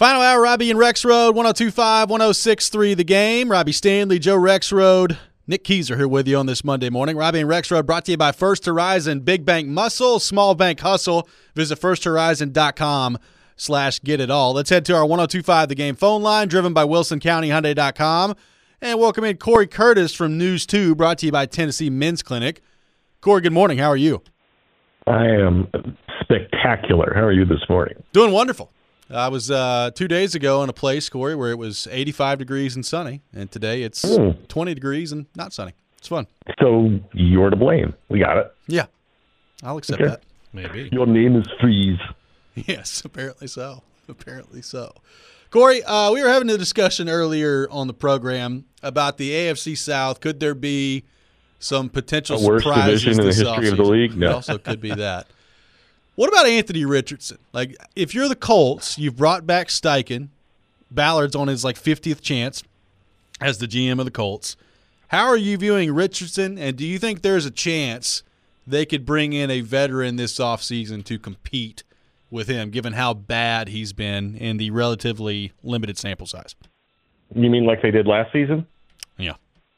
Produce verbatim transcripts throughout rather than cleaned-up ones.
Final hour, Robbie and Rexroad, one oh two point five, one oh six point three The Game. Robbie Stanley, Joe Rexroad, Nick Keys are here with you on this Monday morning. Robbie and Rexroad brought to you by First Horizon, Big Bank Muscle, Small Bank Hustle. Visit first horizon dot com slash get it all. Let's head to our one oh two point five The Game phone line, driven by wilson county hyundai dot com. And welcome in Corey Curtis from News two, brought to you by Tennessee Men's Clinic. Corey, good morning. How are you? I am spectacular. How are you this morning? Doing wonderful. I was uh, two days ago in a place, Corey, where it was eighty-five degrees and sunny, and today it's mm. twenty degrees and not sunny. It's fun. So you're to blame. We got it. Yeah. I'll accept okay. that. Maybe. Your name is Freeze. Yes, apparently so. Apparently so. Corey, uh, we were having a discussion earlier on the program about the A F C South. Could there be some potential a worst surprises division in the history offseason? of the league? No. It also could be that. What about Anthony Richardson? Like, if you're the Colts, you've brought back Steichen. Ballard's on his, like, fiftieth chance as the G M of the Colts. How are you viewing Richardson, and do you think there's a chance they could bring in a veteran this offseason to compete with him, given how bad he's been in the relatively limited sample size? You mean like they did last season? Yeah.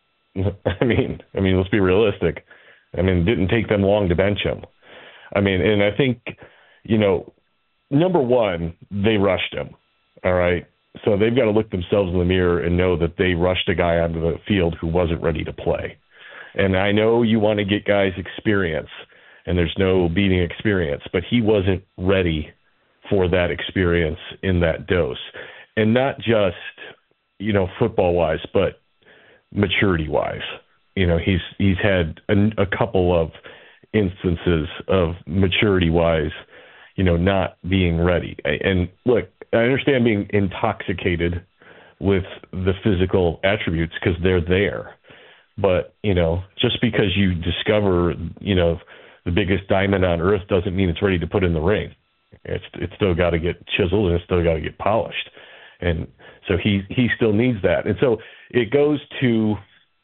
I mean, I mean, let's be realistic. I mean, it didn't take them long to bench him. I mean, and I think, you know, number one, they rushed him, all right? So they've got to look themselves in the mirror and know that they rushed a guy onto the field who wasn't ready to play. And I know you want to get guys experience, and there's no beating experience, but he wasn't ready for that experience in that dose. And not just, you know, football-wise, but maturity-wise. You know, he's he's had a, a couple of instances of maturity-wise, you know, not being ready. And look, I understand being intoxicated with the physical attributes because they're there. But, you know, just because you discover, you know, the biggest diamond on earth doesn't mean it's ready to put in the ring. It's it's still got to get chiseled and it's still got to get polished. And so he, he still needs that. And so it goes to,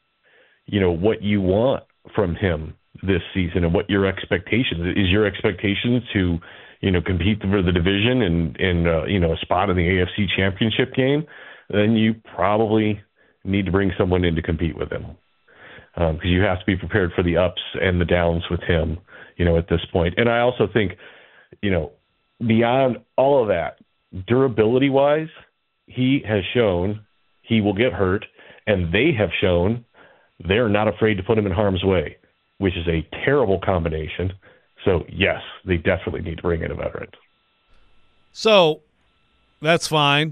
you know, what you want from him this season and what your expectations is. Your expectation to, you know, compete for the division and, and uh, you know, a spot in the A F C Championship game, then you probably need to bring someone in to compete with him. Because um, you have to be prepared for the ups and the downs with him, you know, at this point. And I also think, you know, beyond all of that, durability-wise, he has shown he will get hurt, and they have shown they're not afraid to put him in harm's way, which is a terrible combination. So, yes, they definitely need to bring in a veteran. So, that's fine.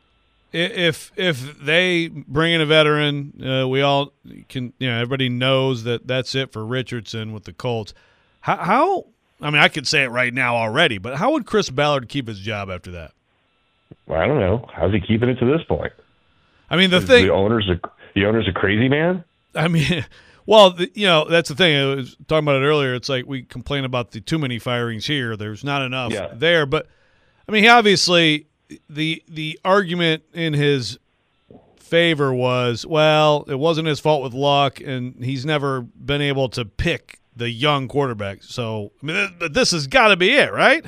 If if they bring in a veteran, uh, we all can, you know, everybody knows that that's it for Richardson with the Colts. How, how, I mean, I could say it right now already, but how would Chris Ballard keep his job after that? Well, I don't know. How's he keeping it to this point? I mean, the Is thing. The owner's a, the owner's a crazy man? I mean, well, the, you know, that's the thing. I was talking about it earlier. It's like we complain about the too many firings here. There's not enough yeah. there. But, I mean, he obviously – The the argument in his favor was, well, it wasn't his fault with Luck, and he's never been able to pick the young quarterback. So, I mean, th- this has got to be it, right?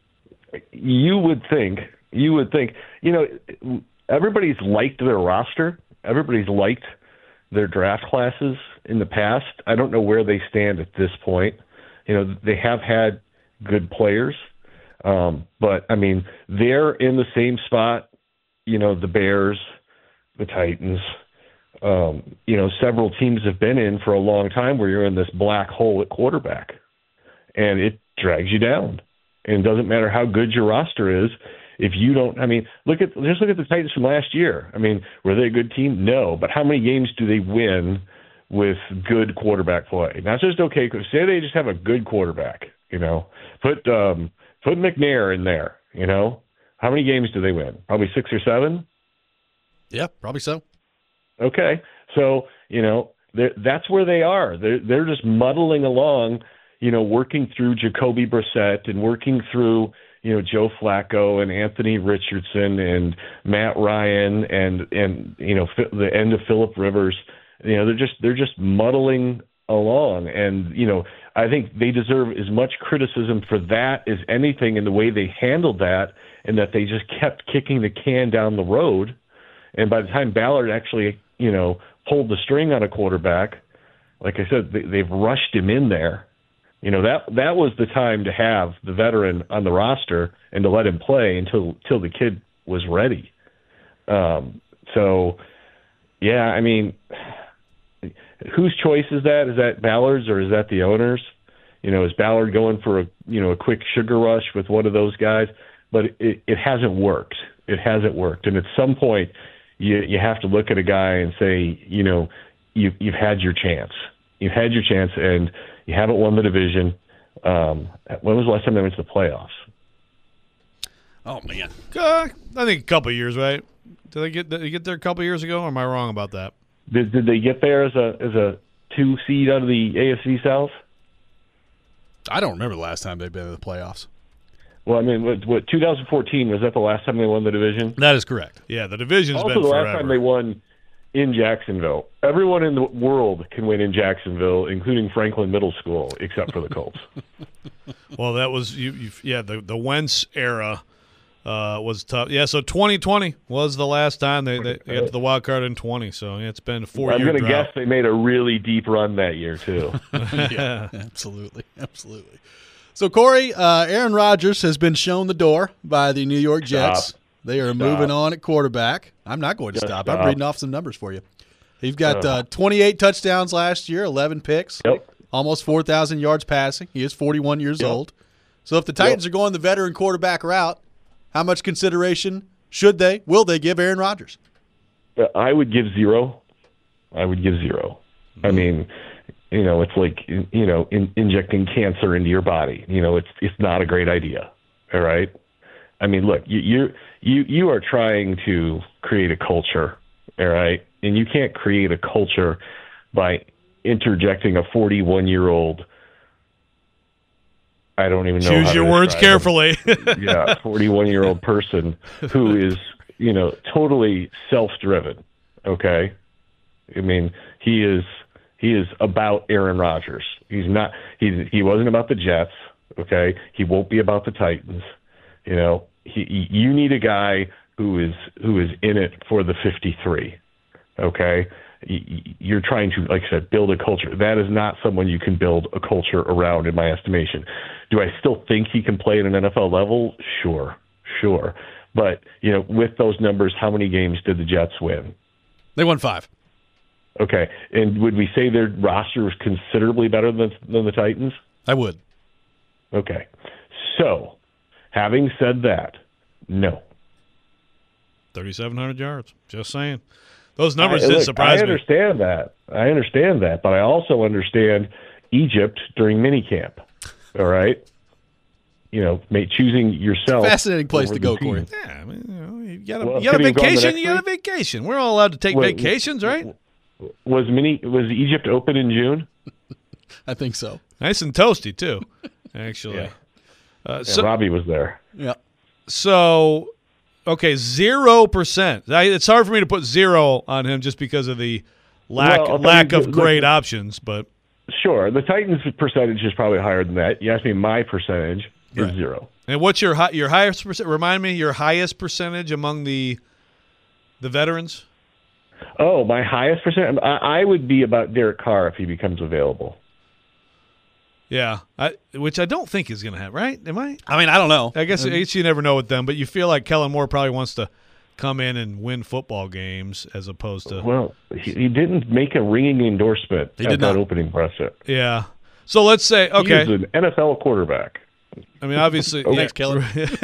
You would think. You would think. You know, everybody's liked their roster. Everybody's liked their draft classes in the past. I don't know where they stand at this point. You know, they have had good players. Um, but, I mean, they're in the same spot, you know, the Bears, the Titans, um, you know, several teams have been in for a long time where you're in this black hole at quarterback, and it drags you down. And it doesn't matter how good your roster is. If you don't, I mean, look at, just look at the Titans from last year. I mean, were they a good team? No. But how many games do they win with good quarterback play? Not just okay, say they just have a good quarterback, you know, put, um, Put McNair in there, you know. How many games do they win? Probably six or seven? Yeah, probably so. Okay. So, you know, that's where they are. They're, they're just muddling along, you know, working through Jacoby Brissett and working through, you know, Joe Flacco and Anthony Richardson and Matt Ryan and, and you know, the end of Phillip Rivers. You know, they're just they're just muddling along. And, you know, I think they deserve as much criticism for that as anything in the way they handled that, and that they just kept kicking the can down the road. And by the time Ballard actually, you know, pulled the string on a quarterback, like I said, they, they've rushed him in there. You know, that that was the time to have the veteran on the roster and to let him play until until the kid was ready. Um, so, yeah, I mean, whose choice is that? Is that Ballard's or is that the owner's? You know, is Ballard going for a you know a quick sugar rush with one of those guys? But it, it hasn't worked. It hasn't worked. And at some point, you you have to look at a guy and say, you know, you've you've had your chance. You've had your chance, and you haven't won the division. Um, when was the last time they went to the playoffs? Oh man, Uh, I think a couple of years, right? Did they get did they get there a couple of years ago? Or am I wrong about that? Did did they get there as a as a two seed out of the A F C South? I don't remember the last time they've been in the playoffs. Well, I mean, what, what twenty fourteen, was that the last time they won the division? That is correct. Yeah, the division's Also, been the forever. last time they won in Jacksonville. Everyone in the world can win in Jacksonville, including Franklin Middle School, except for the Colts. Well, that was you, you. Yeah, the the Wentz era uh, was tough. Yeah, so twenty twenty was the last time they, they got to the wild card in twenty. So yeah, it's been a four I'm year going to drought. guess they made a really deep run that year, too. Yeah, absolutely, absolutely. So Corey, uh, Aaron Rodgers has been shown the door by the New York Jets. Stop. They are Stop. moving on at quarterback. I'm not going to Just stop. stop. I'm reading off some numbers for you. He's got Uh. uh, twenty-eight touchdowns last year, eleven picks, Yep. almost four thousand yards passing. He is forty-one years Yep. old. So if the Titans Yep. are going the veteran quarterback route, how much consideration should they, will they give Aaron Rodgers? I would give zero. I would give zero. I mean, you know, it's like, you know, in, injecting cancer into your body. You know, it's it's not a great idea. All right. I mean, look, you you you you are trying to create a culture. All right, and you can't create a culture by interjecting a forty-one-year-old. I don't even know. Choose how your to words describe him. carefully. Yeah, forty-one-year-old person who is, you know, totally self-driven. Okay, I mean, he is he is about Aaron Rodgers. He's not. He he wasn't about the Jets. Okay, he won't be about the Titans. You know, he you need a guy who is who is in it for the fifty-three. Okay, you're trying to, like I said, build a culture. That is not someone you can build a culture around, in my estimation. Do I still think he can play at an N F L level? Sure, sure. But, you know, with those numbers, how many games did the Jets win? They won five. Okay, and would we say their roster was considerably better than than the Titans? I would. Okay, so having said that, no. thirty-seven hundred yards. Just saying. Those numbers I, did look, surprise I me. understand that. I understand that, but I also understand Egypt during minicamp. All right, you know, make, choosing yourself. Fascinating place over to the go, team. Corey. Yeah, I mean, you know, you got a, Well, you got a could he have gone the vacation. next You got a week? vacation. We're all allowed to take Well, vacations, right? Was mini was Egypt open in June? I think so. Nice and toasty too, actually. Yeah. Uh, Yeah, so, Robbie was there. Yeah. so, okay, zero percent. It's hard for me to put zero on him just because of the lack Well, I'll tell lack you, of look, great options. But Sure, the Titans' percentage is probably higher than that. You asked me, my percentage is Right. zero. and what's your hi- your highest percent? Remind me your highest percentage among the the veterans. Oh, my highest percent? I, I would be about Derek Carr if he becomes available. Yeah, I, which I don't think is going to happen, right? Am I? I mean, I don't know. I guess, I guess you never know with them, but you feel like Kellen Moore probably wants to come in and win football games as opposed to Well, he, he didn't make a ringing endorsement He at did that not. opening presser. yeah. So let's say okay. He's an N F L quarterback. I mean, obviously, Thanks, Kellen.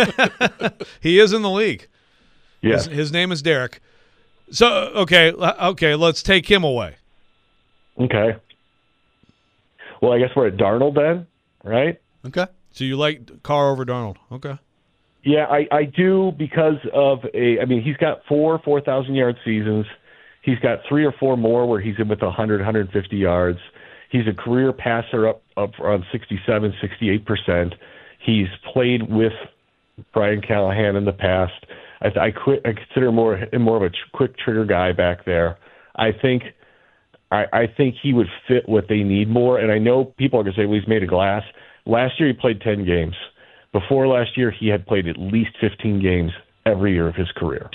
he is in the league. Yes. His, his name is Derek. So okay, l- okay, let's take him away. Okay. Well, I guess we're at Darnold then, right? Okay. So you like Carr over Darnold? Okay. Yeah, I, I do because of a. I mean, he's got four four thousand yard seasons. He's got three or four more where he's in with one hundred, one hundred fifty yards. He's a career passer up up around sixty-seven, sixty-eight percent. He's played with Brian Callahan in the past. I, I, quit, I consider more him more of a tr- quick trigger guy back there. I think I, I think he would fit what they need more. And I know people are going to say, well, he's made of glass. Last year he played ten games. Before last year, he had played at least fifteen games every year of his career.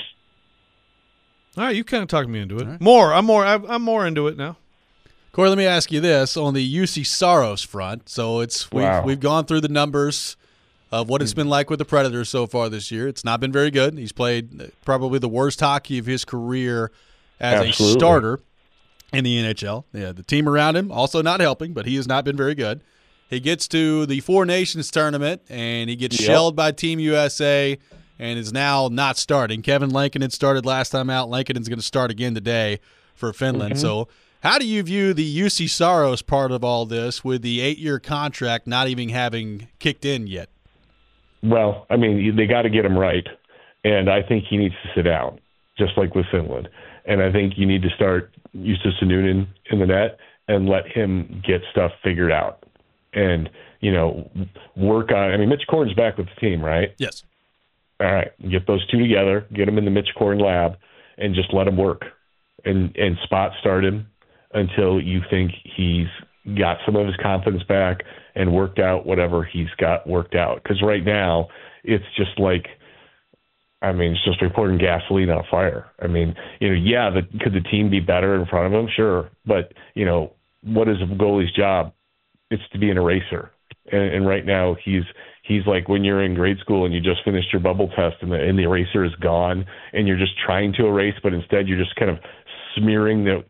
All right, you kind of talked me into it. Right. More, I'm more, I'm more into it now. Corey, let me ask you this on the U C Saros front. So it's we've, Wow. we've gone through the numbers of what it's been like with the Predators so far this year. It's not been very good. He's played probably the worst hockey of his career as Absolutely. a starter in the N H L. Yeah, the team around him also not helping, but he has not been very good. He gets to the Four Nations tournament, and he gets Yep. shelled by Team U S A and is now not starting. Kevin Lankinen started last time out. Lankinen's going to start again today for Finland. Mm-hmm. So how do you view the U C Saros part of all this with the eight-year contract not even having kicked in yet? Well, I mean, they got to get him right. And I think he needs to sit down, just like with Finland. And I think you need to start Justus Sununen in the net and let him get stuff figured out. And, you know, work on – I mean, Mitch Korn's back with the team, right? Yes. All right, get those two together, get them in the Mitch Korn lab, and just let him work. And, and spot start him until you think he's got some of his confidence back and worked out whatever he's got worked out. Because right now, it's just like – I mean, it's just reporting gasoline on a fire. I mean, you know, yeah, the, could the team be better in front of him? Sure. But, you know, what is a goalie's job? It's to be an eraser. And, and right now he's he's like when you're in grade school and you just finished your bubble test and the, and the eraser is gone and you're just trying to erase, but instead you're just kind of smearing the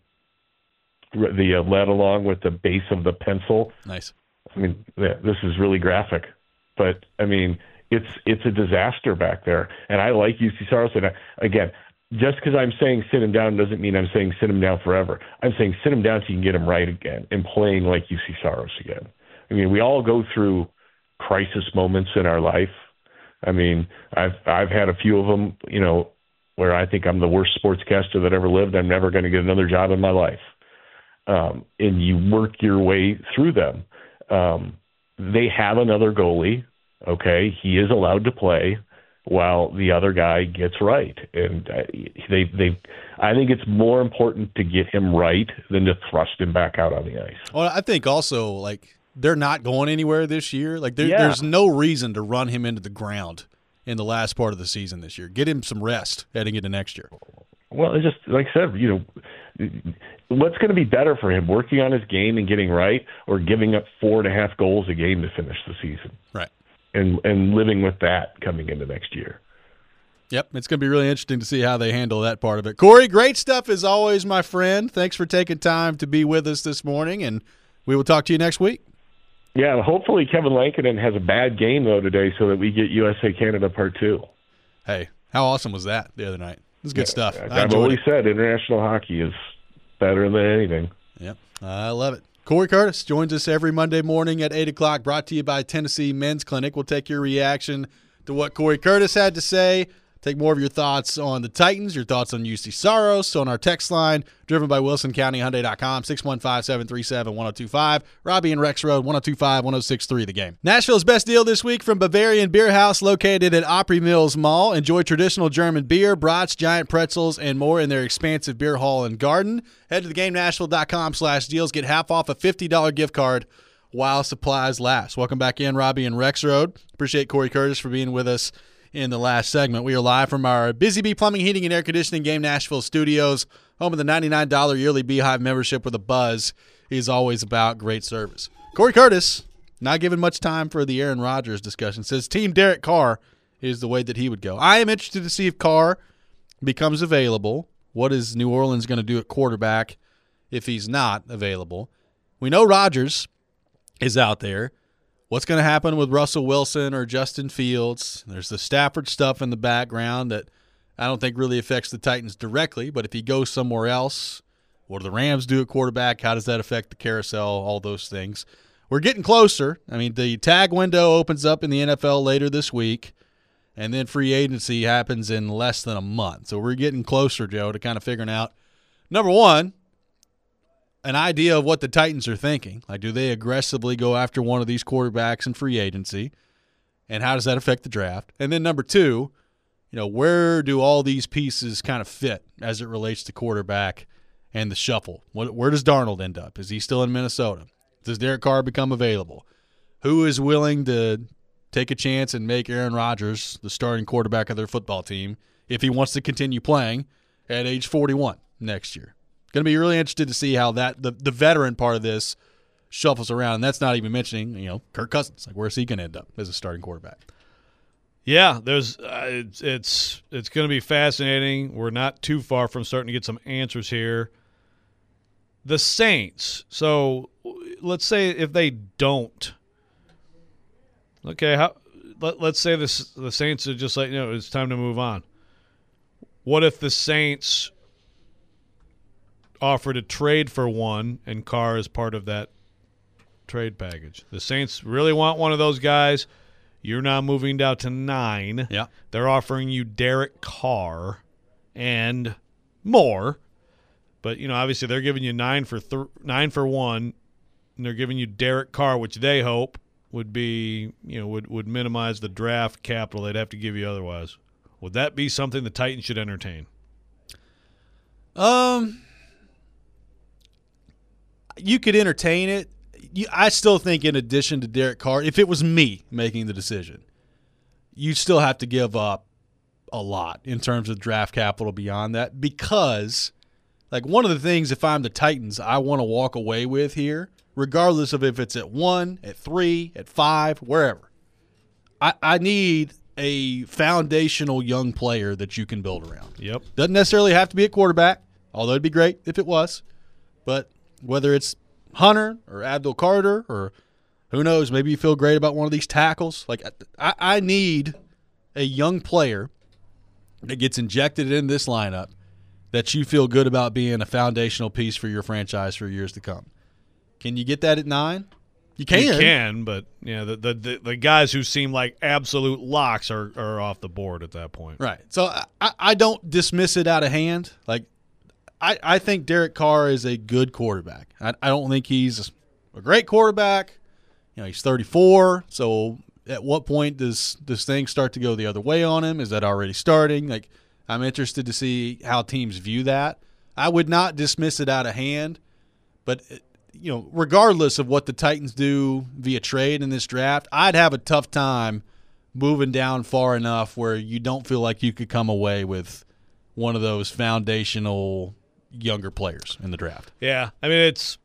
the uh, lead along with the base of the pencil. Nice. I mean, yeah, this is really graphic. But, I mean, it's it's a disaster back there. And I like U C Saros. And I, again, just because I'm saying sit him down doesn't mean I'm saying sit him down forever. I'm saying sit him down so you can get him right again and playing like U C Saros again. I mean, we all go through crisis moments in our life. I mean, I've I've had a few of them, you know, where I think I'm the worst sportscaster that ever lived. I'm never going to get another job in my life. Um, and you work your way through them. Um, they have another goalie. Okay, he is allowed to play while the other guy gets right, and uh, they they. I think it's more important to get him right than to thrust him back out on the ice. Well, I think also like they're not going anywhere this year. Like there, Yeah. there's no reason to run him into the ground in the last part of the season this year. Get him some rest heading into next year. Well, it's just like I said, you know, what's going to be better for him, working on his game and getting right, or giving up four and a half goals a game to finish the season? Right. And and living with that coming into next year. Yep, it's going to be really interesting to see how they handle that part of it. Corey, great stuff as always, my friend. Thanks for taking time to be with us this morning, and we will talk to you next week. Yeah, hopefully Kevin Lankinen has a bad game, though, today so that we get U S A Canada Part two. Hey, how awesome was that the other night? It was good Yeah, stuff. I I've enjoyed always it. said international hockey is better than anything. Yep, I love it. Corey Curtis joins us every Monday morning at eight o'clock, brought to you by Tennessee Men's Clinic. We'll take your reaction to what Corey Curtis had to say, take more of your thoughts on the Titans, your thoughts on U C Saros on our text line, driven by Wilson County Hyundai dot com, six one five, seven three seven, one oh two five. Robbie and Rex Road, one oh two five, one oh six three The Game. Nashville's best deal this week from Bavarian Beer House, located at Opry Mills Mall. Enjoy traditional German beer, brats, giant pretzels, and more in their expansive beer hall and garden. Head to the game nashville dot com slash deals. Get half off a fifty dollars gift card while supplies last. Welcome back in, Robbie and Rex Road. Appreciate Corey Curtis for being with us in the last segment. We are live from our Busy Bee Plumbing, Heating, and Air Conditioning Game Nashville studios, home of the ninety-nine dollars yearly Beehive membership where the buzz is always about great service. Corey Curtis, not given much time for the Aaron Rodgers discussion, says Team Derek Carr is the way that he would go. I am interested to see if Carr becomes available. What is New Orleans going to do at quarterback if he's not available? We know Rodgers is out there. What's going to happen with Russell Wilson or Justin Fields? There's the Stafford stuff in the background that I don't think really affects the Titans directly, but if he goes somewhere else, what do the Rams do at quarterback? How does that affect the carousel? All those things. We're getting closer. I mean, the tag window opens up in the N F L later this week, and then free agency happens in less than a month. So we're getting closer, Joe, to kind of figuring out, number one, an idea of what the Titans are thinking. Like, do they aggressively go after one of these quarterbacks in free agency? And how does that affect the draft? And then number two, you know, where do all these pieces kind of fit as it relates to quarterback and the shuffle. What, where does Darnold end up? Is he still in Minnesota? Does Derek Carr become available? Who is willing to take a chance and make Aaron Rodgers the starting quarterback of their football team if he wants to continue playing at age forty-one next year? Going to be really interested to see how that the, the veteran part of this shuffles around. And that's not even mentioning, you know, Kirk Cousins. Like, where's he going to end up as a starting quarterback? Yeah, there's uh, it's it's it's going to be fascinating. We're not too far from starting to get some answers here. The Saints. So let's say if they don't. Okay, how? Let, let's say this the Saints are just like, you know, it's time to move on. What if the Saints offered a trade for one and Carr is part of that trade package? The Saints really want one of those guys. You're now moving down to nine. Yeah. They're offering you Derek Carr and more. But, you know, obviously they're giving you nine for th- nine for one, and they're giving you Derek Carr, which they hope would be, you know, would, would minimize the draft capital they'd have to give you otherwise. Would that be something the Titans should entertain? Um, you could entertain it. You, I still think in addition to Derek Carr, if it was me making the decision, you still have to give up a lot in terms of draft capital beyond that because, like, one of the things if I'm the Titans I want to walk away with here, regardless of if it's at one, at three, at five, wherever, I, I need a foundational young player that you can build around. Yep. Doesn't necessarily have to be a quarterback, although it'd be great if it was. But whether it's Hunter or Abdul Carter or who knows, maybe you feel great about one of these tackles. Like, I, I need a young player that gets injected in this lineup that you feel good about being a foundational piece for your franchise for years to come. Can you get that at nine? You can. You can, but yeah, the, the the the guys who seem like absolute locks are, are off the board at that point. Right. So I, I don't dismiss it out of hand. Like, I, I think Derek Carr is a good quarterback. I, I don't think he's a great quarterback. You know, he's thirty-four. So at what point does this thing start to go the other way on him? Is that already starting? Like, I'm interested to see how teams view that. I would not dismiss it out of hand, but you know, regardless of what the Titans do via trade in this draft, I'd have a tough time moving down far enough where you don't feel like you could come away with one of those foundational younger players in the draft. Yeah, I mean, it's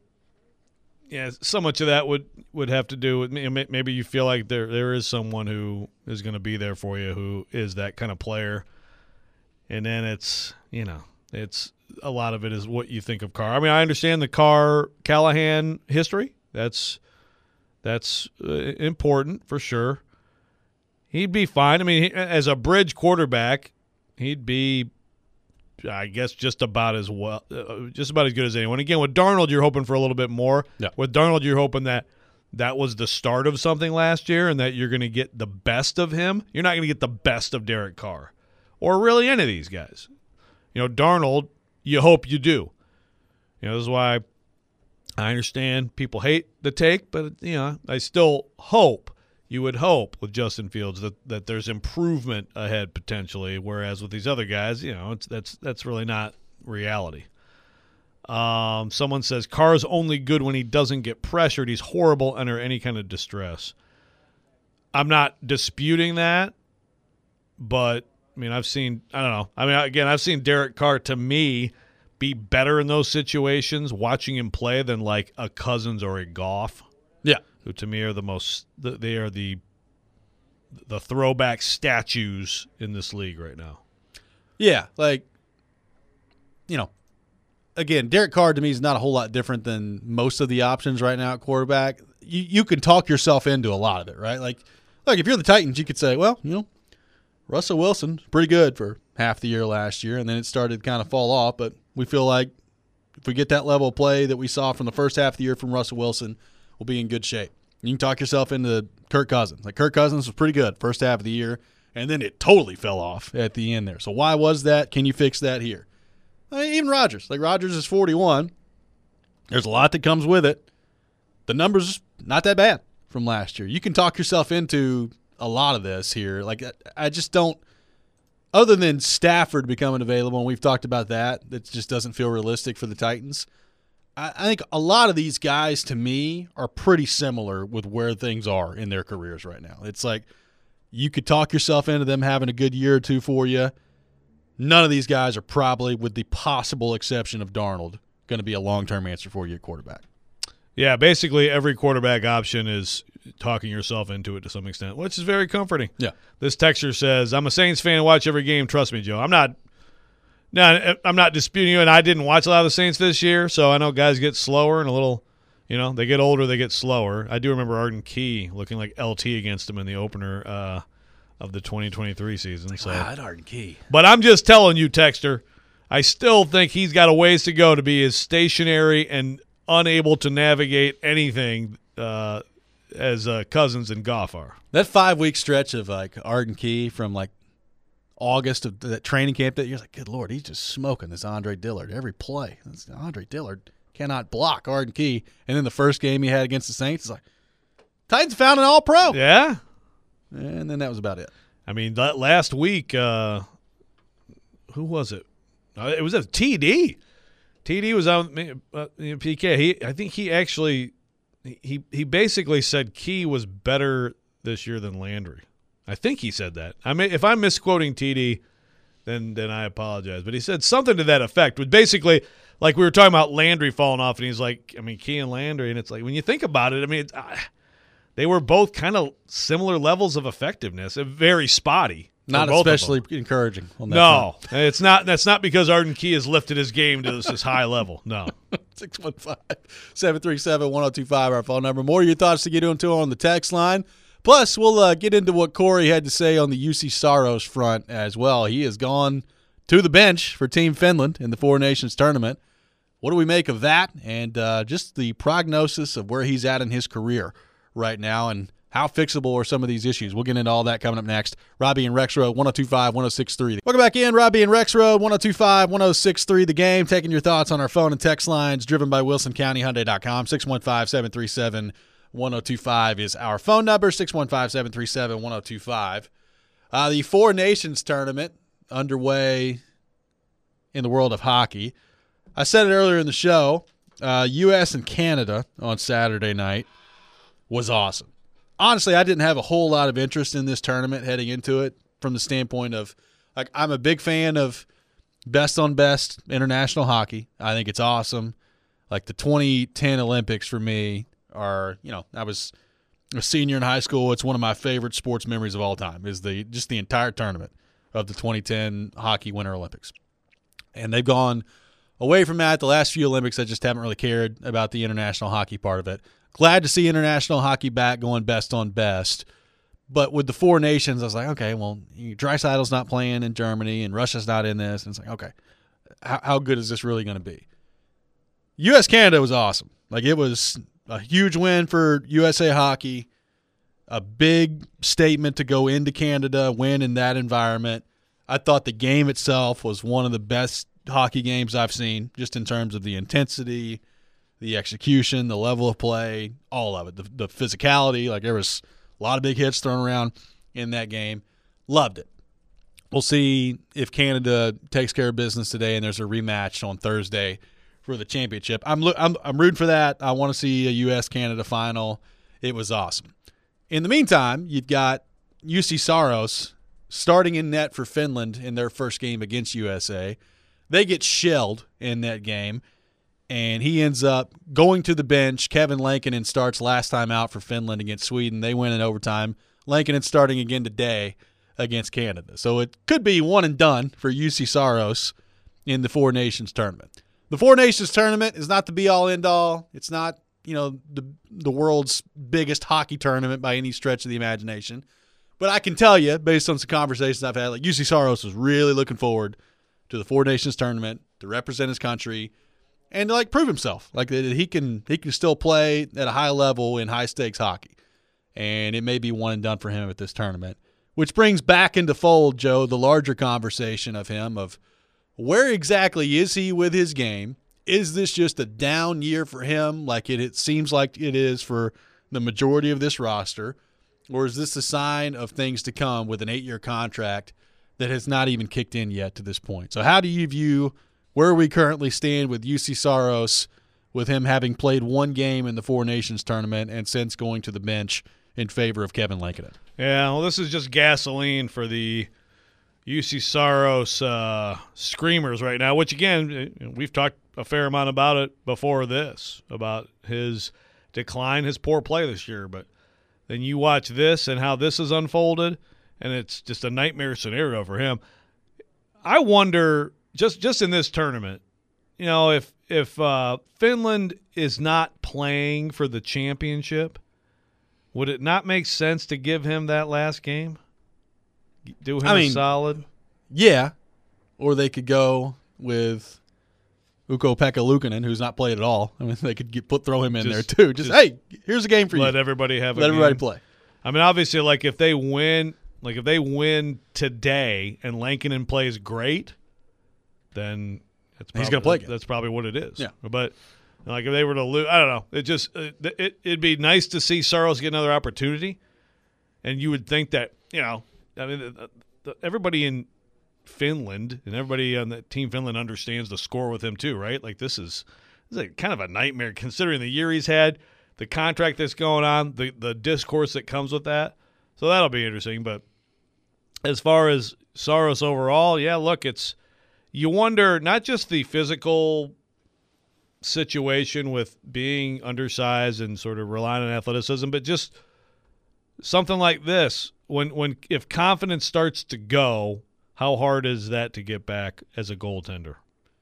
yeah, so much of that would, would have to do with maybe you feel like there there is someone who is going to be there for you who is that kind of player, and then it's, you know, it's a lot of it is what you think of Carr. I mean, I understand the Carr Callahan history. That's that's uh, important for sure. He'd be fine. I mean, he, as a bridge quarterback, he'd be, I guess, just about as well, uh, just about as good as anyone. Again, with Darnold, you're hoping for a little bit more. Yeah. With Darnold, you're hoping that that was the start of something last year and that you're going to get the best of him. You're not going to get the best of Derek Carr or really any of these guys. You know, Darnold, you hope you do. You know, this is why I understand people hate the take, but, you know, I still hope, you would hope with Justin Fields that, that there's improvement ahead potentially, whereas with these other guys, you know, it's that's that's really not reality. Um, someone says Carr's only good when he doesn't get pressured. He's horrible under any kind of distress. I'm not disputing that, but I mean, I've seen, I don't know. I mean, again, I've seen Derek Carr, to me, be better in those situations, watching him play, than like a Cousins or a Goff. Yeah. Who, to me, are the most, they are the the throwback statues in this league right now. Yeah. Like, you know, again, Derek Carr to me is not a whole lot different than most of the options right now at quarterback. You, you can talk yourself into a lot of it, right? Like, like if you're the Titans, you could say, well, you know, Russell Wilson, pretty good for half the year last year, and then it started to kind of fall off. But we feel like if we get that level of play that we saw from the first half of the year from Russell Wilson, we'll be in good shape. You can talk yourself into Kirk Cousins. Like, Kirk Cousins was pretty good first half of the year, and then it totally fell off at the end there. So why was that? Can you fix that here? I mean, even Rodgers. Like, Rodgers is forty-one. There's a lot that comes with it. The numbers not that bad from last year. You can talk yourself into a lot of this here. Like, I just don't other than Stafford becoming available, and we've talked about that, that just doesn't feel realistic for the Titans. I, I think a lot of these guys, to me, are pretty similar with where things are in their careers right now. It's like you could talk yourself into them having a good year or two for you. None of these guys are probably, with the possible exception of Darnold, going to be a long-term answer for you at quarterback. Yeah, basically every quarterback option is talking yourself into it to some extent, which is very comforting. Yeah. This texter says, I'm a Saints fan and watch every game. Trust me, Joe. I'm not no, I'm not disputing you, and I didn't watch a lot of the Saints this year, so I know guys get slower and a little, you know, they get older, they get slower. I do remember Arden Key looking like L T against him in the opener uh, of the twenty twenty-three season. So. Wow, that Arden Key. But I'm just telling you, texter, I still think he's got a ways to go to be as stationary and unable to navigate anything uh, as uh, Cousins and Goff are. That five-week stretch of, like, Arden Key from, like, August of that training camp that year, like, good Lord, he's just smoking this Andre Dillard every play. This Andre Dillard cannot block Arden Key. And then the first game he had against the Saints, it's like, Titans found an all-pro. Yeah. And then that was about it. I mean, that last week, uh, who was it? Uh, it was a T D. T D was on uh, P K. He, I think he actually he he basically said Key was better this year than Landry. I think he said that. I mean, if I'm misquoting T D, then then I apologize. But he said something to that effect. But basically, like we were talking about Landry falling off, and he's like, I mean, Key and Landry, and it's like when you think about it, I mean, it's, uh, they were both kind of similar levels of effectiveness, very spotty. Not especially encouraging. On that no, front. It's not. That's not because Arden Key has lifted his game to this, this high level. No. six one five, seven three seven, one oh two five, our phone number. More of your thoughts to get into on the text line. Plus, we'll uh, get into what Corey had to say on the U C Saros front as well. He has gone to the bench for Team Finland in the Four Nations tournament. What do we make of that? And uh, just the prognosis of where he's at in his career right now and how fixable are some of these issues? We'll get into all that coming up next. Robbie and Rex Road, one oh two five, one oh six three. Welcome back in. Robbie and Rex Road, one oh two five, one oh six three. The Game. Taking your thoughts on our phone and text lines, driven by Wilson County Hyundai dot com. six one five, seven three seven, one oh two five is our phone number, six one five, seven three seven, one oh two five. Uh, the Four Nations tournament underway in the world of hockey. I said it earlier in the show, uh, U S and Canada on Saturday night was awesome. Honestly, I didn't have a whole lot of interest in this tournament heading into it from the standpoint of, like, I'm a big fan of best on best international hockey. I think it's awesome. Like, the twenty ten Olympics for me are, you know, I was a senior in high school. It's one of my favorite sports memories of all time is the just the entire tournament of the twenty ten Hockey Winter Olympics. And they've gone away from that. The last few Olympics, I just haven't really cared about the international hockey part of it. Glad to see international hockey back going best on best. But with the Four Nations, I was like, okay, well, Draisaitl's not playing in Germany and Russia's not in this. And it's like, okay, how, how good is this really going to be? U S Canada was awesome. Like, it was a huge win for U S A Hockey, a big statement to go into Canada, win in that environment. I thought the game itself was one of the best hockey games I've seen, just in terms of the intensity, the execution, the level of play, all of it, the, the physicality. Like, there was a lot of big hits thrown around in that game. Loved it. We'll see if Canada takes care of business today and there's a rematch on Thursday for the championship. I'm I'm, I'm rooting for that. I want to see a U S Canada final. It was awesome. In the meantime, you've got U C Saros starting in net for Finland in their first game against U S A. They get shelled in that game. And he ends up going to the bench. Kevin Lankinen starts last time out for Finland against Sweden. They win in overtime. Lankinen starting again today against Canada. So it could be one and done for U C Saros in the Four Nations tournament. The Four Nations tournament is not the be-all, end-all. It's not, you know, the the world's biggest hockey tournament by any stretch of the imagination. But I can tell you, based on some conversations I've had, like, U C Saros is really looking forward to the Four Nations tournament to represent his country and to, like, prove himself, like, that he can he can still play at a high level in high stakes hockey, and it may be one and done for him at this tournament. Which brings back into fold, Joe, the larger conversation of him of where exactly is he with his game? Is this just a down year for him, like it, it seems like it is for the majority of this roster, or is this a sign of things to come with an eight-year contract that has not even kicked in yet to this point. So how do you view where we currently stand with U C Saros, with him having played one game in the Four Nations tournament and since going to the bench in favor of Kevin Lankinen? Yeah, well, this is just gasoline for the U C Saros uh, screamers right now, which, again, we've talked a fair amount about it before this, about his decline, his poor play this year. But then you watch this and how this has unfolded, and it's just a nightmare scenario for him. I wonder, just just in this tournament, you know, if if uh, Finland is not playing for the championship, would it not make sense to give him that last game? Do him I mean, a solid? Yeah. Or they could go with Ukko-Pekka Luukkonen, who's not played at all. I mean, they could get, put throw him in Just- there too. Just, just hey, here's a game for Let you. everybody have a Let everybody game. play. I mean, obviously, like if they win, like if they win today and Lankinen plays great, then that's probably, He's gonna play again. That's probably what it is. Yeah. But like if they were to lose, I don't know. It just it, it it'd be nice to see Saros get another opportunity, and you would think that you know, I mean, the, the, everybody in Finland and everybody on the team Finland understands the score with him too, right? Like this is this is a, kind of a nightmare considering the year he's had, the contract that's going on, the the discourse that comes with that. So that'll be interesting. But as far as Saros overall, yeah, look, it's you wonder not just the physical situation with being undersized and sort of relying on athleticism, but just something like this. When when if confidence starts to go, how hard is that to get back as a goaltender?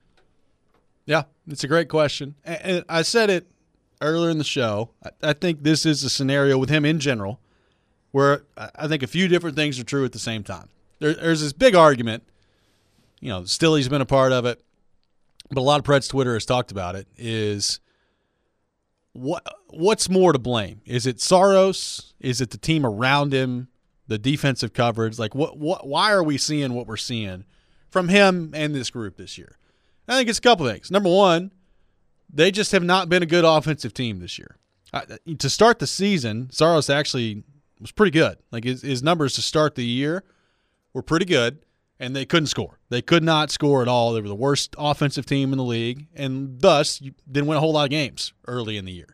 Yeah, it's a great question. And I said it earlier in the show. I think this is a scenario with him in general where I think a few different things are true at the same time. There, there's this big argument, you know, Stilly's been a part of it, but a lot of Preds Twitter has talked about it, is what what's more to blame? Is it Saros? Is it the team around him, the defensive coverage? Like, what, what? Why are we seeing what we're seeing from him and this group this year? I think it's a couple things. Number one, they just have not been a good offensive team this year. Uh, to start the season, Saros actually was pretty good. Like his, his numbers to start the year were pretty good, and they couldn't score. They could not score at all. They were the worst offensive team in the league, and thus you didn't win a whole lot of games early in the year.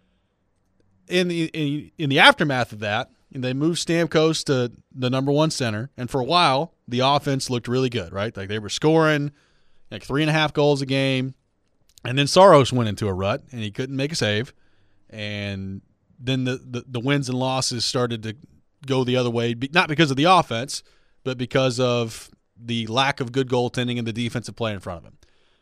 In the in, in the aftermath of that, they moved Stamkos to the number one center, and for a while the offense looked really good, right? Like they were scoring like three and a half goals a game, and then Saros went into a rut, and he couldn't make a save, and then the, the, the wins and losses started to go the other way, not because of the offense, but because of the lack of good goaltending and the defensive play in front of him.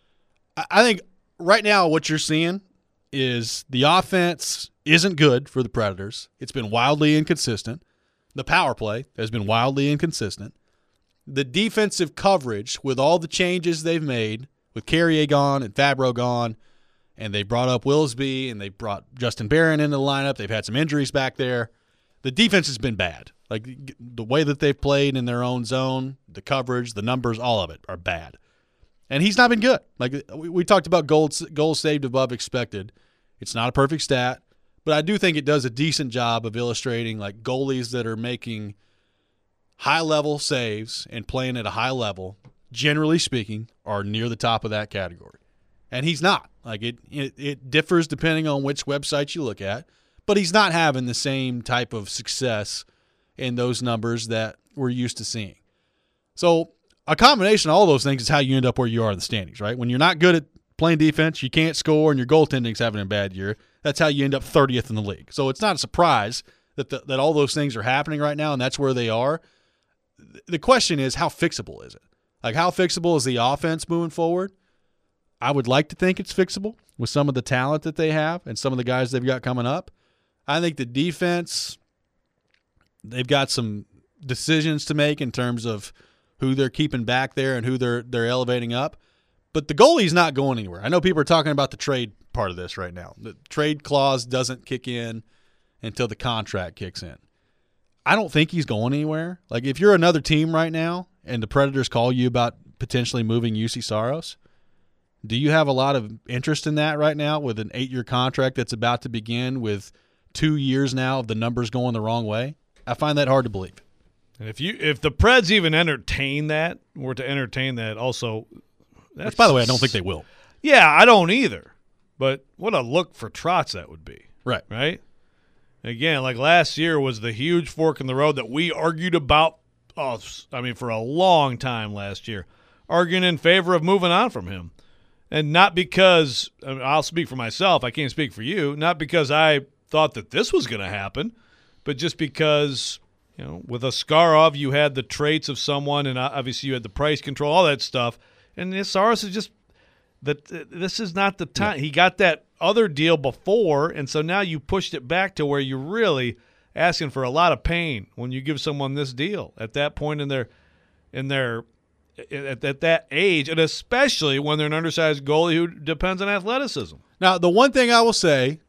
I think right now what you're seeing is the offense isn't good for the Predators. It's been wildly inconsistent. The power play has been wildly inconsistent. The defensive coverage, with all the changes they've made, with Carrier gone and Fabro gone, and they brought up Willsby and they brought Justin Barron into the lineup. They've had some injuries back there. The defense has been bad. Like the way that they've played in their own zone, the coverage, the numbers, all of it are bad. And he's not been good. Like we, we talked about goals, goals saved above expected. It's not a perfect stat, but I do think it does a decent job of illustrating like goalies that are making high-level saves and playing at a high level, generally speaking, are near the top of that category. And he's not. Like it, it, it differs depending on which website you look at, but he's not having the same type of success in those numbers that we're used to seeing. So a combination of all those things is how you end up where you are in the standings, right? When you're not good at playing defense, you can't score, and your goaltending's having a bad year, that's how you end up thirtieth in the league. So it's not a surprise that the, that all those things are happening right now, and that's where they are. The question is, how fixable is it? Like, how fixable is the offense moving forward? I would like to think it's fixable with some of the talent that they have and some of the guys they've got coming up. I think the defense, they've got some decisions to make in terms of who they're keeping back there and who they're they're elevating up. But the goalie's not going anywhere. I know people are talking about the trade part of this right now. The trade clause doesn't kick in until the contract kicks in. I don't think he's going anywhere. Like, if you're another team right now and the Predators call you about potentially moving U C Saros, do you have a lot of interest in that right now with an eight-year contract that's about to begin with two years now of the numbers going the wrong way? I find that hard to believe. And if you if the Preds even entertain that, were to entertain that, also, that's, Which, by the way, I don't think they will. Yeah, I don't either. But what a look for Trotz that would be. Right. Right? Again, like last year was the huge fork in the road that we argued about, oh, I mean, for a long time last year, arguing in favor of moving on from him. And not because, I mean, I'll speak for myself, I can't speak for you, not because I thought that this was going to happen, but just because, you know, with Askarov, you had the traits of someone, and obviously you had the price control, all that stuff. And Saros is just that this is not the time. Yeah. He got that other deal before, and so now you pushed it back to where you're really asking for a lot of pain when you give someone this deal at that point in their in their at, at that age, and especially when they're an undersized goalie who depends on athleticism. Now, the one thing I will say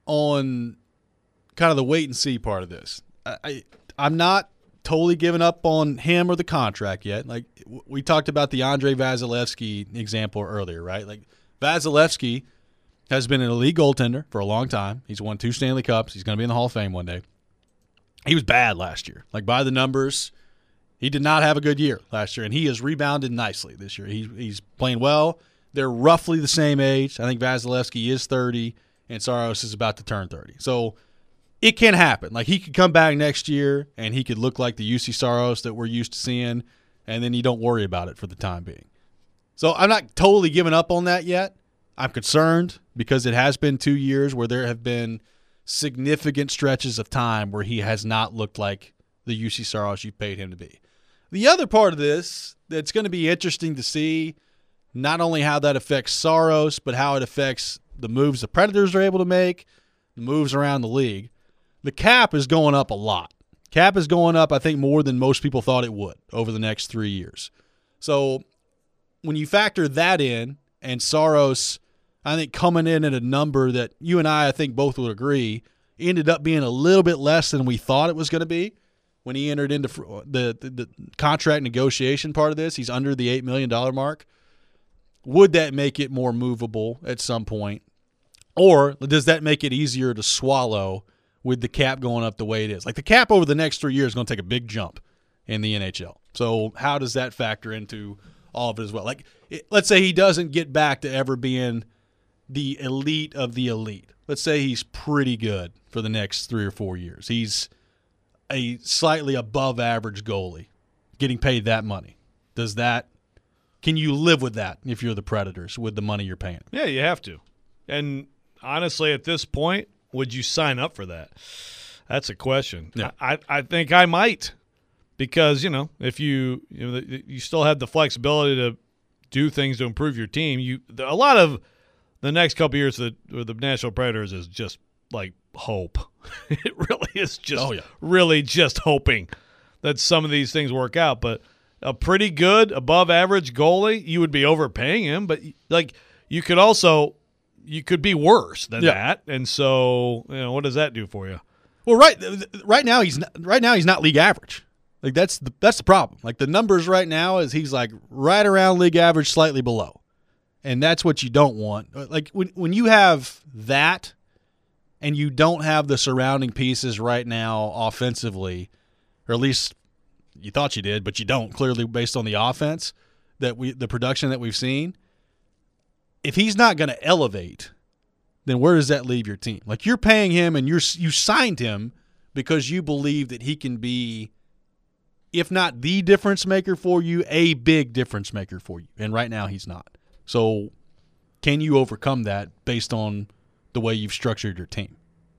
on kind of the wait and see part of this, I, I I'm not totally giving up on him or the contract yet. Like we talked about the Andrei Vasilevsky example earlier, right? Like Vasilevsky has been an elite goaltender for a long time. He's won two Stanley Cups. He's going to be in the Hall of Fame one day. He was bad last year. Like by the numbers, he did not have a good year last year, and he has rebounded nicely this year. He, he's playing well. They're roughly the same age. I think Vasilevsky is thirty, and Saros is about to turn thirty. So it can happen. Like he could come back next year and he could look like the U C Saros that we're used to seeing, and then you don't worry about it for the time being. So I'm not totally giving up on that yet. I'm concerned because it has been two years where there have been significant stretches of time where he has not looked like the U C Saros you paid him to be. The other part of this that's going to be interesting to see, not only how that affects Saros, but how it affects the moves the Predators are able to make, the moves around the league. The cap is going up a lot. Cap is going up, I think, more than most people thought it would over the next three years. So when you factor that in, and Saros, I think, coming in at a number that you and I, I think, both would agree, ended up being a little bit less than we thought it was going to be when he entered into the, the, the contract negotiation part of this. He's under the eight million dollars mark. Would that make it more movable at some point? Or does that make it easier to swallow with the cap going up the way it is? Like the cap over the next three years is going to take a big jump in the N H L. So how does that factor into all of it as well? Like, it, let's say he doesn't get back to ever being the elite of the elite. Let's say he's pretty good for the next three or four years. He's a slightly above average goalie getting paid that money. Does that, can you live with that if you're the Predators with the money you're paying? Yeah, you have to. And honestly, at this point, would you sign up for that? That's a question. Yeah. I, I think I might because, you know, if you you know you still have the flexibility to do things to improve your team. You a lot of the next couple of years of the, of the Nashville Predators is just like hope. It really is just oh, yeah. really just hoping that some of these things work out. But a pretty good above average goalie, you would be overpaying him, but like you could also you could be worse than yeah. that. And so, you know, what does that do for you? Well, right right now he's not, right now he's not league average. Like that's the that's the problem. Like the numbers right now is he's like right around league average, slightly below. And that's what you don't want. Like when when you have that and you don't have the surrounding pieces right now offensively, or at least you thought you did, but you don't, clearly based on the offense that we the production that we've seen. If he's not going to elevate, then where does that leave your team? Like you're paying him and you're you signed him because you believe that he can be, if not the difference maker for you, a big difference maker for you. And right now he's not. So can you overcome that based on the way you've structured your team?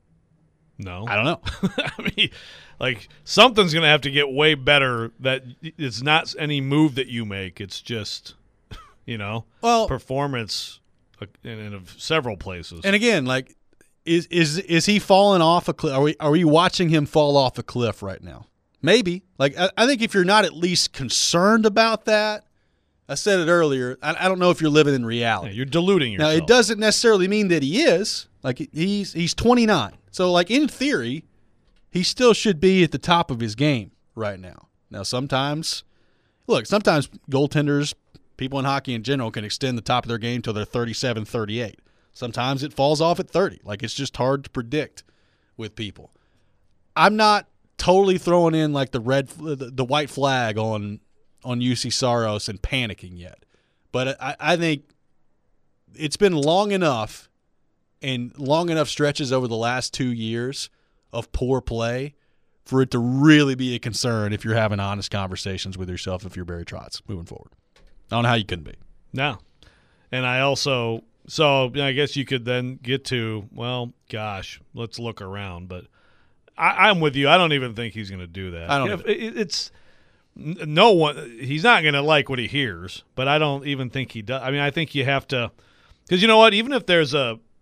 No. I don't know. I mean, like something's going to have to get way better that it's not any move that you make. It's just, you know, well, performance in, in several places. And again, like, is is is he falling off a cliff? Are we are we watching him fall off a cliff right now? Maybe. Like, I, I think if you're not at least concerned about that, I said it earlier, I, I don't know if you're living in reality. Yeah, you're deluding yourself. Now, it doesn't necessarily mean that he is. Like, he's he's twenty-nine. So, like, in theory, he still should be at the top of his game right now. Now, sometimes, look, sometimes goaltenders, people in hockey in general, can extend the top of their game till they're thirty-seven, thirty-eight. Sometimes it falls off at thirty. Like, it's just hard to predict with people. I'm not totally throwing in like the red, the, the white flag on on U C Saros and panicking yet. But I, I think it's been long enough and long enough stretches over the last two years of poor play for it to really be a concern if you're having honest conversations with yourself if you're Barry Trotz moving forward. I don't know how you couldn't be. No. And I also – so I guess you could then get to, well, gosh, let's look around. But I, I'm with you. I don't even think he's going to do that. I don't if, it, It's – no one – he's not going to like what he hears, but I don't even think he does. I mean, I think you have to – because you know what? Even if there's a –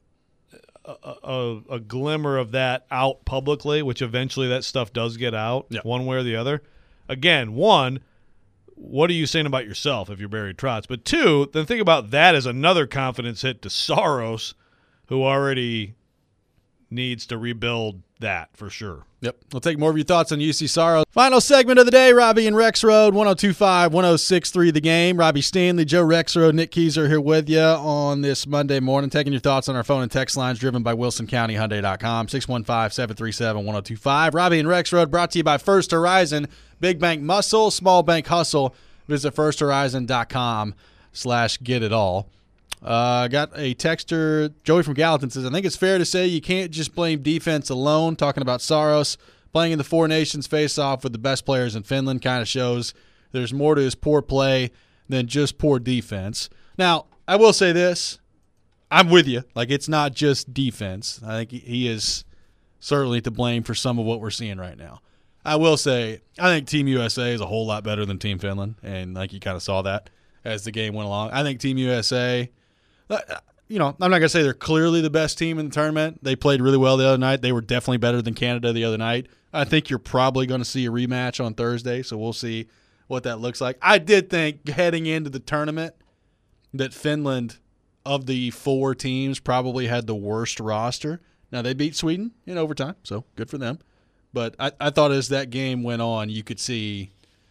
A, a, a glimmer of that out publicly, which eventually that stuff does get out yeah. one way or the other. Again, one, what are you saying about yourself if you're Barry Trotz? But two, then think about that as another confidence hit to Saros, who already needs to rebuild that for sure. Yep. We'll take more of your thoughts on U C Saros. Final segment of the day, Robbie and Rexrode, one oh two point five, one oh six point three The Game. Robbie Stanley, Joe Rexrode, Nick Keyser here with you on this Monday morning, taking your thoughts on our phone and text lines driven by Wilson County Hyundai dot com, six one five, seven three seven, one oh two five. Robbie and Rexrode brought to you by First Horizon, Big Bank Muscle, Small Bank Hustle. Visit first horizon dot com slash get it all. Uh, got a texter, Joey from Gallatin says, I think it's fair to say you can't just blame defense alone. Talking about Saros playing in the Four Nations face-off with the best players in Finland kind of shows there's more to his poor play than just poor defense. Now, I will say this. I'm with you. Like, it's not just defense. I think he is certainly to blame for some of what we're seeing right now. I will say, I think Team U S A is a whole lot better than Team Finland, and like you kind of saw that as the game went along. I think Team U S A – you know, I'm not going to say they're clearly the best team in the tournament. They played really well the other night. They were definitely better than Canada the other night. I think you're probably going to see a rematch on Thursday, so we'll see what that looks like. I did think heading into the tournament that Finland, of the four teams, probably had the worst roster. Now, they beat Sweden in overtime, so good for them. But I, I thought as that game went on, you could see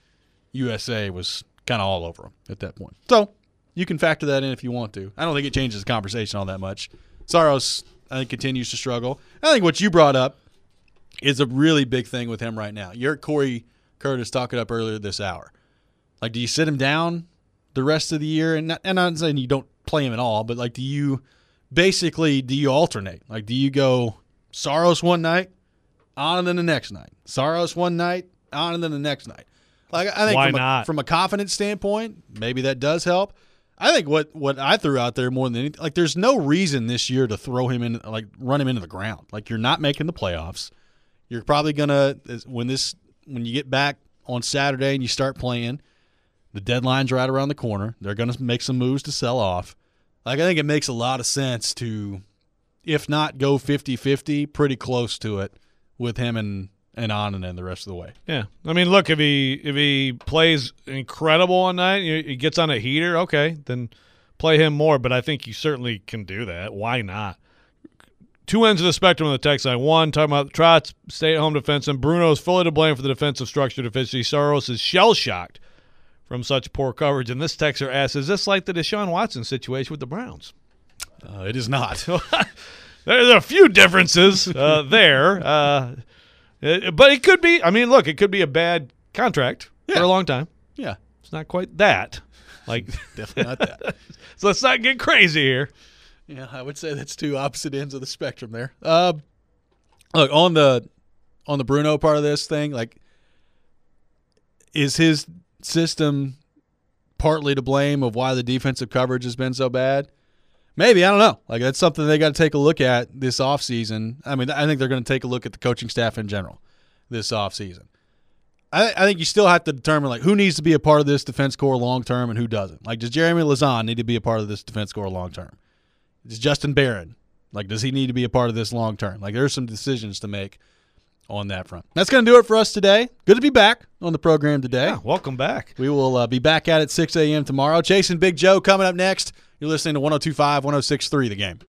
U S A was kind of all over them at that point. So you can factor that in if you want to. I don't think it changes the conversation all that much. Saros, I think, continues to struggle. I think what you brought up is a really big thing with him right now. You heard Corey Curtis talking up earlier this hour. Like, do you sit him down the rest of the year? And, not, and I'm not saying you don't play him at all, but, like, do you basically, do you alternate? Like, do you go Saros one night, on and then the next night? Saros one night, on and then the next night? Like, I think Why from, not? A, from a confidence standpoint, maybe that does help. I think what, what I threw out there more than anything, like, there's no reason this year to throw him in, like, run him into the ground. Like, you're not making the playoffs. You're probably going to, when this, when you get back on Saturday and you start playing, the deadline's right around the corner. They're going to make some moves to sell off. Like, I think it makes a lot of sense to, if not go fifty-fifty, pretty close to it with him and, and Annunen the rest of the way. Yeah. I mean, look, if he if he plays incredible one night, he gets on a heater, okay, then play him more. But I think you certainly can do that. Why not? Two ends of the spectrum on the text line. One, talking about Trotz, stay-at-home defenseman. Bruno is fully to blame for the defensive structure deficiency. Saros is shell-shocked from such poor coverage. And this texter asks, is this like the Deshaun Watson situation with the Browns? Uh, it is not. There's a few differences uh, there. Uh, but it could be – I mean, look, it could be a bad contract yeah. for a long time. Yeah. It's not quite that. Like Definitely not that. So let's not get crazy here. Yeah, I would say that's two opposite ends of the spectrum there. Uh, look, on the on the Bruno part of this thing, like, is his system partly to blame of why the defensive coverage has been so bad? Maybe. I don't know. Like, that's something they got to take a look at this offseason. I mean, I think they're going to take a look at the coaching staff in general this offseason. I, I think you still have to determine, like, who needs to be a part of this defense core long-term and who doesn't. Like, does Jeremy Lauzon need to be a part of this defense core long-term? Does Justin Barron, like, does he need to be a part of this long-term? Like, there's some decisions to make on that front. That's going to do it for us today. Good to be back on the program today. Yeah, welcome back. We will uh, be back at it six a.m. tomorrow. Chasing Big Joe coming up next. You're listening to one oh two point five, one oh six point three The Game.